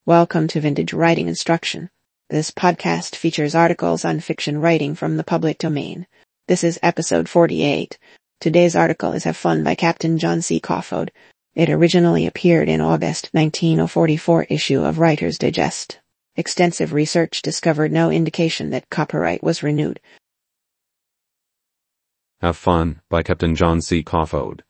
Welcome to Vintage Writing Instruction. This podcast features articles on fiction writing from the public domain. This is episode 48. Today's article is Have Fun by Captain John C. Caulfield. It originally appeared in August 1944 issue of Writer's Digest. Extensive research discovered no indication that copyright was renewed. Have Fun by Captain John C. Caulfield.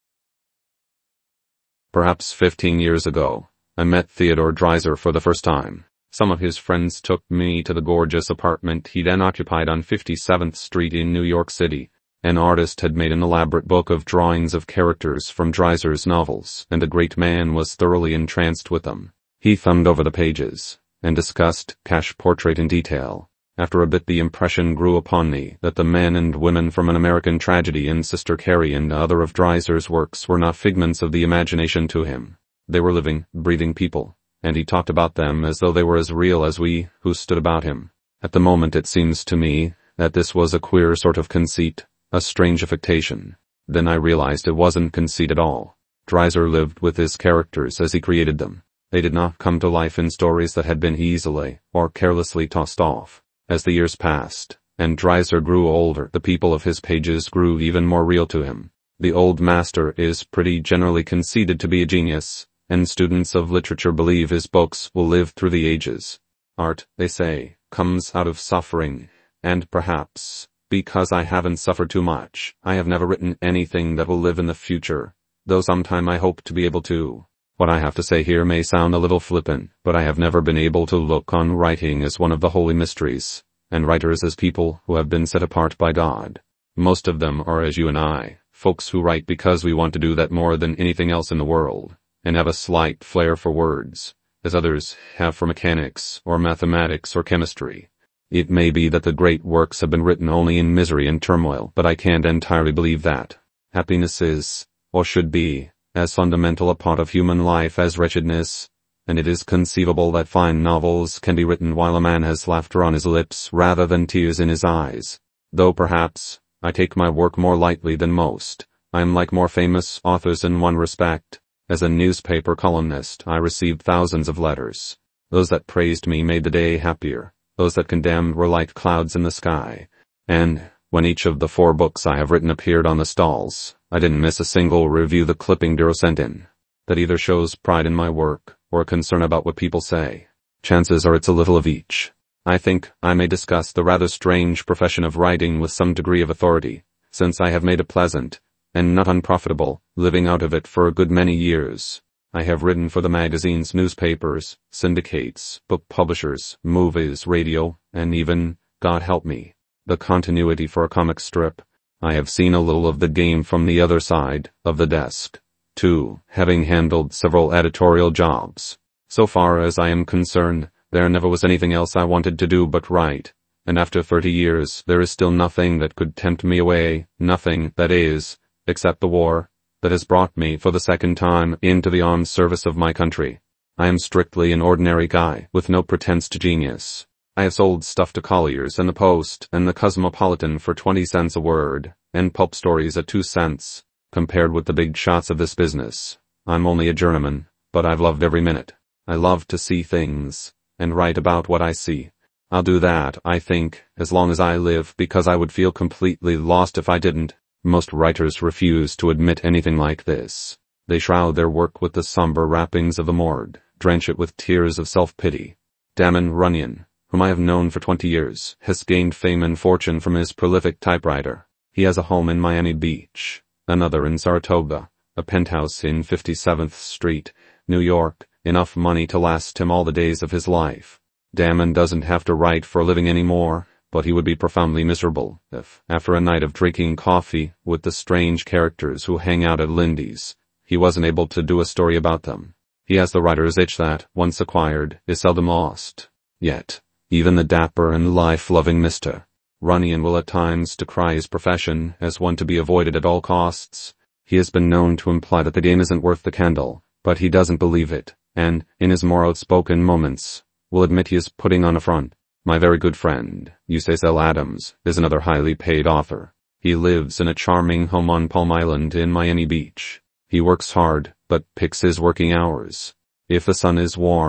Perhaps 15 years ago, I met Theodore Dreiser for the first time. Some of his friends took me to the gorgeous apartment he then occupied on 57th Street in New York City. An artist had made an elaborate book of drawings of characters from Dreiser's novels, and the great man was thoroughly entranced with them. He thumbed over the pages, and discussed Cash Portrait in detail. After a bit the impression grew upon me that the men and women from An American Tragedy and Sister Carrie and other of Dreiser's works were not figments of the imagination to him. They were living, breathing people, and he talked about them as though they were as real as we who stood about him. At the moment it seems to me that this was a queer sort of conceit, a strange affectation. Then I realized it wasn't conceit at all. Dreiser lived with his characters as he created them. They did not come to life in stories that had been easily or carelessly tossed off. As the years passed, and Dreiser grew older, the people of his pages grew even more real to him. The old master is pretty generally conceded to be a genius, and students of literature believe his books will live through the ages. Art, they say, comes out of suffering, and perhaps, because I haven't suffered too much, I have never written anything that will live in the future, though sometime I hope to be able to. What I have to say here may sound a little flippant, but I have never been able to look on writing as one of the holy mysteries, and writers as people who have been set apart by God. Most of them are as you and I, folks who write because we want to do that more than anything else in the world, and have a slight flair for words, as others have for mechanics, or mathematics, or chemistry. It may be that the great works have been written only in misery and turmoil, but I can't entirely believe that. Happiness is, or should be, as fundamental a part of human life as wretchedness, and it is conceivable that fine novels can be written while a man has laughter on his lips rather than tears in his eyes. Though perhaps, I take my work more lightly than most. I am like more famous authors in one respect. As a newspaper columnist, I received thousands of letters. Those that praised me made the day happier. Those that condemned were like clouds in the sky. And, when each of the 4 books I have written appeared on the stalls, I didn't miss a single review the clipping bureau sent in. That either shows pride in my work, or concern about what people say. Chances are it's a little of each. I think I may discuss the rather strange profession of writing with some degree of authority, since I have made a pleasant, and not unprofitable, living out of it for a good many years. I have written for the magazines, newspapers, syndicates, book publishers, movies, radio, and even, God help me, the continuity for a comic strip. I have seen a little of the game from the other side of the desk, too, having handled several editorial jobs. So far as I am concerned, there never was anything else I wanted to do but write, and after 30 years there is still nothing that could tempt me away, nothing, that is, except the war, that has brought me for the second time into the armed service of my country. I am strictly an ordinary guy, with no pretense to genius. I have sold stuff to Collier's and the Post and the Cosmopolitan for 20 cents a word, and pulp stories at 2 cents. Compared with the big shots of this business, I'm only a journeyman, but I've loved every minute. I love to see things, and write about what I see. I'll do that, I think, as long as I live, because I would feel completely lost if I didn't. Most writers refuse to admit anything like this. They shroud their work with the somber wrappings of the morgue, drench it with tears of self-pity. Damon Runyon, whom I have known for 20 years, has gained fame and fortune from his prolific typewriter. He has a home in Miami Beach, another in Saratoga, a penthouse in 57th Street, New York, enough money to last him all the days of his life. Damon doesn't have to write for a living anymore, but he would be profoundly miserable if, after a night of drinking coffee with the strange characters who hang out at Lindy's, he wasn't able to do a story about them. He has the writer's itch that, once acquired, is seldom lost. Yet, even the dapper and life-loving Mr. Runyon will at times decry his profession as one to be avoided at all costs. He has been known to imply that the game isn't worth the candle, but he doesn't believe it, and, in his more outspoken moments, will admit he is putting on a front. My very good friend, Ulysses L. Adams, is another highly paid author. He lives in a charming home on Palm Island in Miami Beach. He works hard, but picks his working hours. If the sun is warm,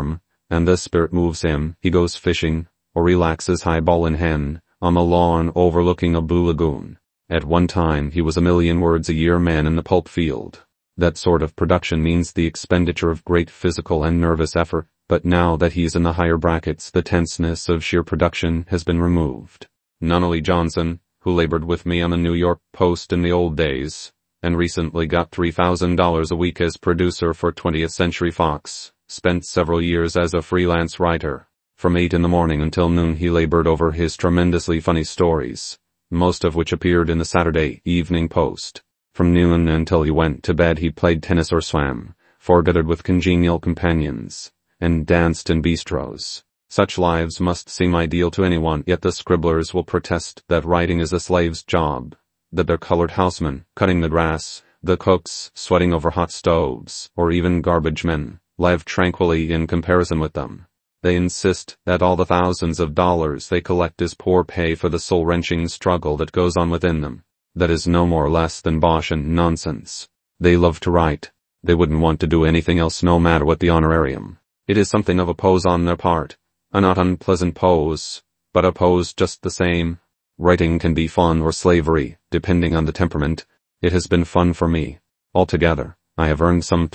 and the spirit moves him, he goes fishing, or relaxes highball in hand, on the lawn overlooking a blue lagoon. At one time he was a million words a year man in the pulp field. That sort of production means the expenditure of great physical and nervous effort, but now that he's in the higher brackets, the tenseness of sheer production has been removed. Nunnally Johnson, who labored with me on the New York Post in the old days, and recently got $3,000 a week as producer for 20th Century Fox, spent several years as a freelance writer. From 8 in the morning until noon he labored over his tremendously funny stories, most of which appeared in the Saturday Evening Post. From noon until he went to bed he played tennis or swam, forgathered with congenial companions, and danced in bistros. Such lives must seem ideal to anyone, yet the scribblers will protest that writing is a slave's job, that their colored housemen, cutting the grass, the cooks, sweating over hot stoves, or even garbage men, live tranquilly in comparison with them. They insist that all the thousands of dollars they collect is poor pay for the soul-wrenching struggle that goes on within them. That is no more or less than bosh and nonsense. They love to write. They wouldn't want to do anything else no matter what the honorarium. It is something of a pose on their part. A not unpleasant pose, but a pose just the same. Writing can be fun or slavery, depending on the temperament. It has been fun for me. Altogether, I have earned some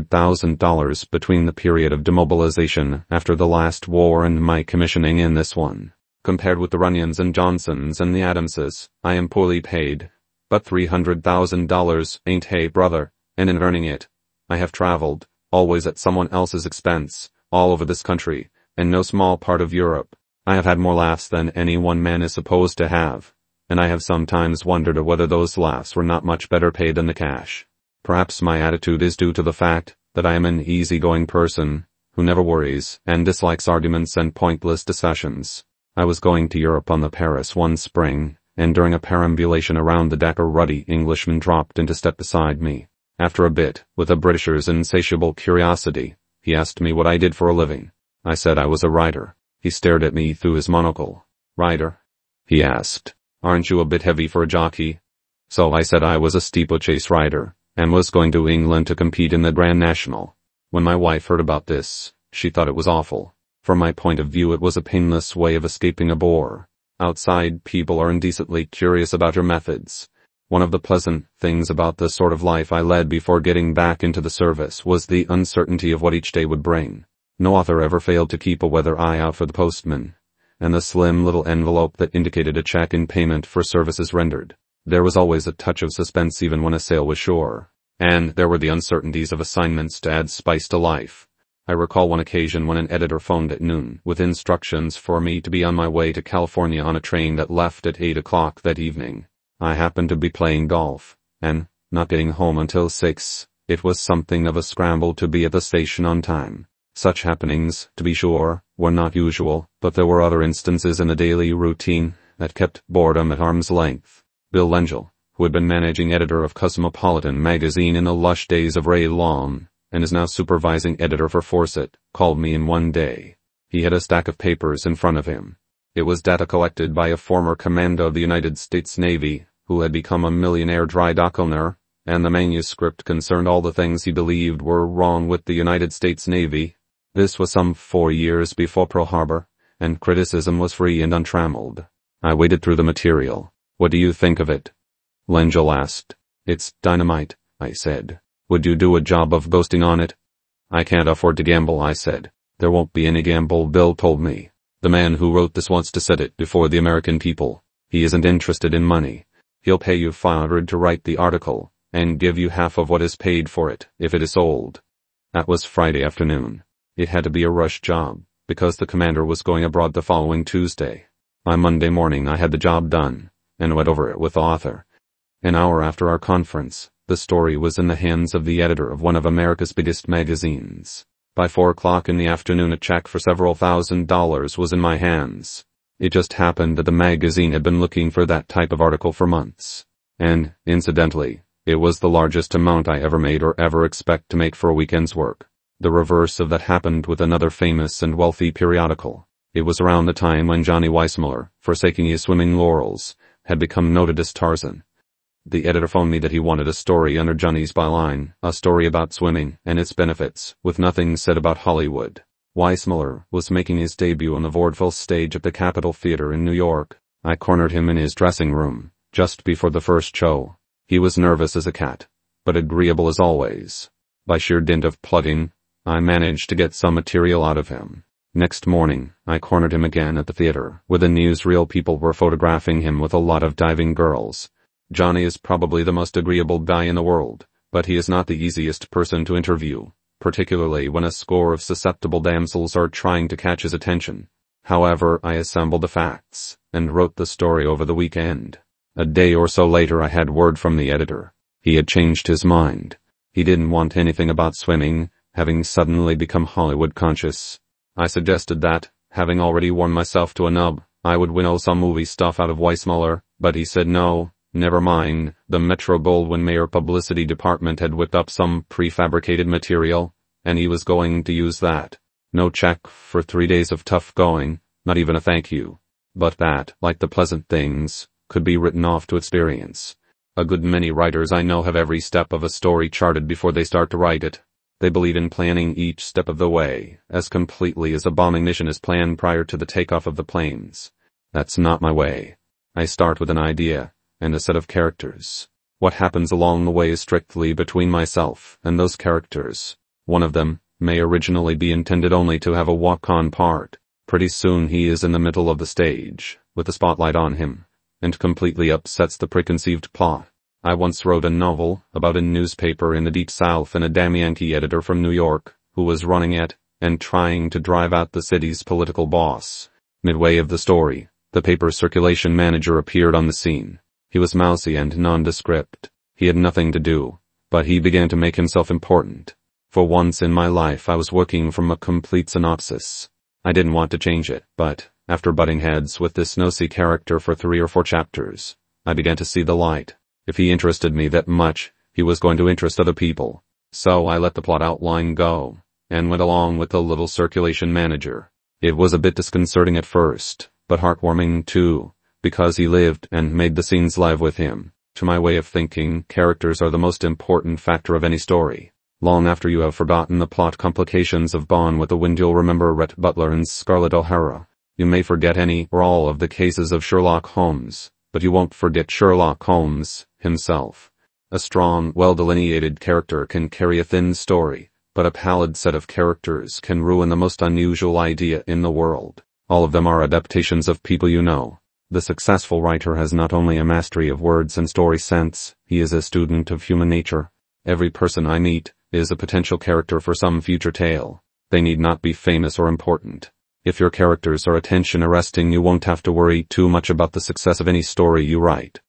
$300,000 between the period of demobilization after the last war and my commissioning in this one. Compared with the Runyons and Johnsons and the Adamses, I am poorly paid. But $300,000 ain't hay, brother, and in earning it, I have traveled, always at someone else's expense, all over this country, and no small part of Europe. I have had more laughs than any one man is supposed to have, and I have sometimes wondered whether those laughs were not much better paid than the cash. Perhaps my attitude is due to the fact that I am an easygoing person, who never worries and dislikes arguments and pointless discussions. I was going to Europe on the Paris one spring, and during a perambulation around the deck a ruddy Englishman dropped into step beside me. After a bit, with a Britisher's insatiable curiosity, he asked me what I did for a living. I said I was a writer. He stared at me through his monocle. Writer? He asked. Aren't you a bit heavy for a jockey? So I said I was a steeplechase rider, and was going to England to compete in the Grand National. When my wife heard about this, she thought it was awful. From my point of view it was a painless way of escaping a bore. Outside people are indecently curious about your methods. One of the pleasant things about the sort of life I led before getting back into the service was the uncertainty of what each day would bring. No author ever failed to keep a weather eye out for the postman, and the slim little envelope that indicated a check in payment for services rendered. There was always a touch of suspense even when a sale was sure. And there were the uncertainties of assignments to add spice to life. I recall one occasion when an editor phoned at noon with instructions for me to be on my way to California on a train that left at 8 o'clock that evening. I happened to be playing golf, and, not getting home until 6, it was something of a scramble to be at the station on time. Such happenings, to be sure, were not usual, but there were other instances in the daily routine that kept boredom at arm's length. Bill Lengel, who had been managing editor of Cosmopolitan magazine in the lush days of Ray Long, and is now supervising editor for Fawcett, called me in one day. He had a stack of papers in front of him. It was data collected by a former commander of the United States Navy, who had become a millionaire dry dock owner, and the manuscript concerned all the things he believed were wrong with the United States Navy. This was some 4 years before Pearl Harbor, and criticism was free and untrammeled. I waded through the material. What do you think of it? Lengel asked. It's dynamite, I said. Would you do a job of ghosting on it? I can't afford to gamble, I said. There won't be any gamble, Bill told me. The man who wrote this wants to set it before the American people. He isn't interested in money. He'll pay you $500 to write the article, and give you half of what is paid for it, if it is sold. That was Friday afternoon. It had to be a rush job, because the commander was going abroad the following Tuesday. By Monday morning I had the job done, and went over it with the author. An hour after our conference, the story was in the hands of the editor of one of America's biggest magazines. By 4 o'clock in the afternoon a check for several $1,000s was in my hands. It just happened that the magazine had been looking for that type of article for months. And, incidentally, it was the largest amount I ever made or ever expect to make for a weekend's work. The reverse of that happened with another famous and wealthy periodical. It was around the time when Johnny Weissmuller, forsaking his swimming laurels, had become noted as Tarzan. The editor phoned me that he wanted a story under Johnny's byline, a story about swimming and its benefits, with nothing said about Hollywood. Weissmuller was making his debut on the vaudeville stage at the Capitol Theater in New York. I cornered him in his dressing room, just before the first show. He was nervous as a cat, but agreeable as always. By sheer dint of plotting, I managed to get some material out of him. Next morning, I cornered him again at the theater, where the newsreel people were photographing him with a lot of diving girls. Johnny is probably the most agreeable guy in the world, but he is not the easiest person to interview, particularly when a score of susceptible damsels are trying to catch his attention. However, I assembled the facts, and wrote the story over the weekend. A day or so later I had word from the editor. He had changed his mind. He didn't want anything about swimming, having suddenly become Hollywood conscious. I suggested that, having already worn myself to a nub, I would winnow some movie stuff out of Weissmuller, but he said no, never mind, the Metro-Goldwyn-Mayer publicity department had whipped up some prefabricated material, and he was going to use that. No check for 3 days of tough going, not even a thank you. But that, like the pleasant things, could be written off to experience. A good many writers I know have every step of a story charted before they start to write it. They believe in planning each step of the way, as completely as a bombing mission is planned prior to the takeoff of the planes. That's not my way. I start with an idea, and a set of characters. What happens along the way is strictly between myself and those characters. One of them may originally be intended only to have a walk-on part. Pretty soon he is in the middle of the stage, with the spotlight on him, and completely upsets the preconceived plot. I once wrote a novel about a newspaper in the Deep South and a damn Yankee editor from New York, who was running it, and trying to drive out the city's political boss. Midway of the story, the paper's circulation manager appeared on the scene. He was mousy and nondescript. He had nothing to do, but he began to make himself important. For once in my life I was working from a complete synopsis. I didn't want to change it, but, after butting heads with this nosy character for 3 or 4 chapters, I began to see the light. If he interested me that much, he was going to interest other people. So I let the plot outline go, and went along with the little circulation manager. It was a bit disconcerting at first, but heartwarming too, because he lived and made the scenes live with him. To my way of thinking, characters are the most important factor of any story. Long after you have forgotten the plot complications of Gone with the Wind, you'll remember Rhett Butler and Scarlett O'Hara. You may forget any or all of the cases of Sherlock Holmes, but you won't forget Sherlock Holmes himself. A strong, well-delineated character can carry a thin story, but a pallid set of characters can ruin the most unusual idea in the world. All of them are adaptations of people you know. The successful writer has not only a mastery of words and story sense, he is a student of human nature. Every person I meet is a potential character for some future tale. They need not be famous or important. If your characters are attention-arresting, you won't have to worry too much about the success of any story you write.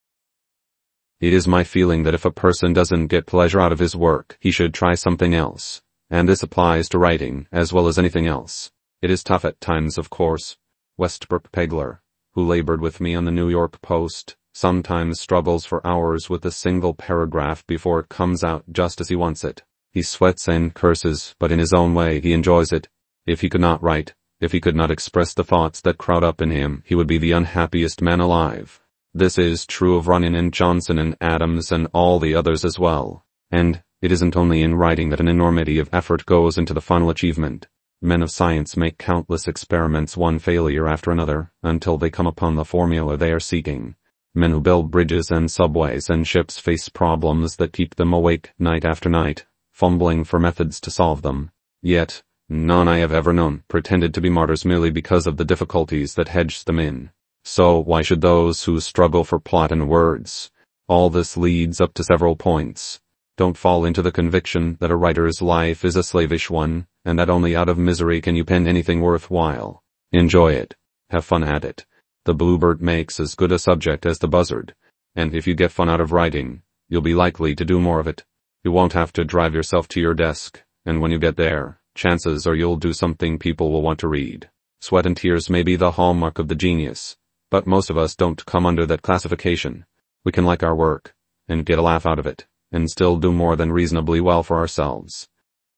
It is my feeling that if a person doesn't get pleasure out of his work, he should try something else. And this applies to writing as well as anything else. It is tough at times, of course. Westbrook Pegler, who labored with me on the New York Post, sometimes struggles for hours with a single paragraph before it comes out just as he wants it. He sweats and curses, but in his own way he enjoys it. If he could not write, if he could not express the thoughts that crowd up in him, he would be the unhappiest man alive. This is true of Runyon and Johnson and Adams and all the others as well. And it isn't only in writing that an enormity of effort goes into the final achievement. Men of science make countless experiments, one failure after another, until they come upon the formula they are seeking. Men who build bridges and subways and ships face problems that keep them awake night after night, fumbling for methods to solve them. Yet, none I have ever known pretended to be martyrs merely because of the difficulties that hedged them in. So why should those who struggle for plot and words? All this leads up to several points. Don't fall into the conviction that a writer's life is a slavish one, and that only out of misery can you pen anything worthwhile. Enjoy it. Have fun at it. The bluebird makes as good a subject as the buzzard, and if you get fun out of writing, you'll be likely to do more of it. You won't have to drive yourself to your desk, and when you get there, chances are you'll do something people will want to read. Sweat and tears may be the hallmark of the genius, but most of us don't come under that classification. We can like our work, and get a laugh out of it, and still do more than reasonably well for ourselves.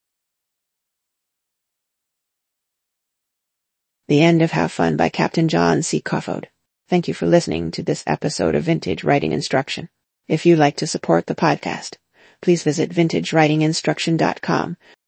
The end of Have Fun by Captain John C. Coffold. Thank you for listening to this episode of Vintage Writing Instruction. If you'd like to support the podcast, please visit vintagewritinginstruction.com